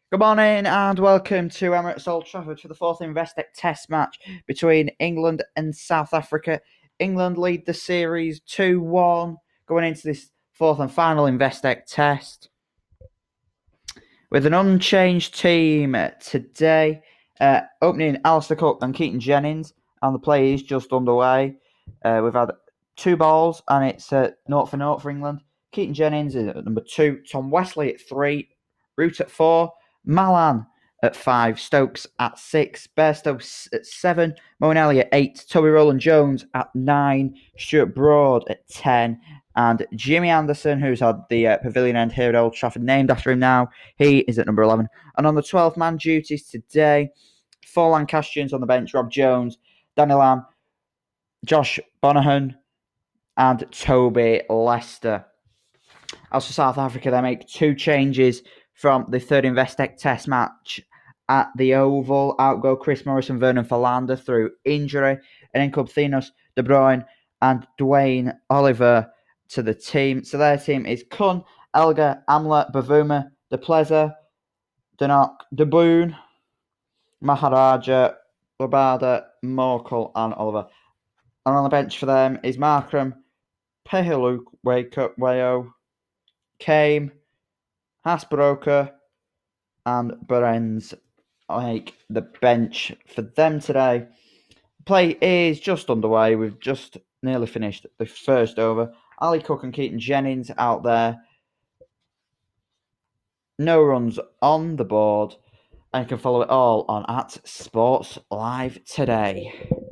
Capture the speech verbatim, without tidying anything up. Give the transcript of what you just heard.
Good morning and welcome to Emirates Old Trafford for the fourth Investec Test match between England and South Africa. England lead the series two one going into this fourth and final Investec Test. With an unchanged team today, uh, opening Alistair Cook and Keaton Jennings, and the play is just underway. Uh, we've had two balls and it's uh, naught for naught for England. Keaton Jennings is at number two, Tom Wesley at three, Root at four, Malan at five, Stokes at six, Bairstow at seven, Moeen at eight, Toby Rowland-Jones at nine, Stuart Broad at ten, and Jimmy Anderson, who's had the uh, pavilion end here at Old Trafford named after him now, he is at number eleven. And on the twelve-man duties today, four Lancastrians on the bench, Rob Jones, Danny Lamb, Josh Bonahan, and Toby Lester. As for South Africa, they make two changes from the third Investec Test match at the Oval. Out go Chris Morris and Vernon Philander through injury, and in come Thanos, De Bruyne, and Dwayne Oliver to the team. So their team is Kun, Elgar, Amla, Bavuma, De Pleza, Denok, De Boon, Maharaja, Labada, Morkel, and Oliver. And on the bench for them is Markram, Pehiluk, Wayo, Kame, Hasbroker, and Berens make the bench for them today. Play is just underway. We've just nearly finished the first over. Ali Cook and Keaton Jennings out there. No runs on the board. And you can follow it all on at Sports Live Today.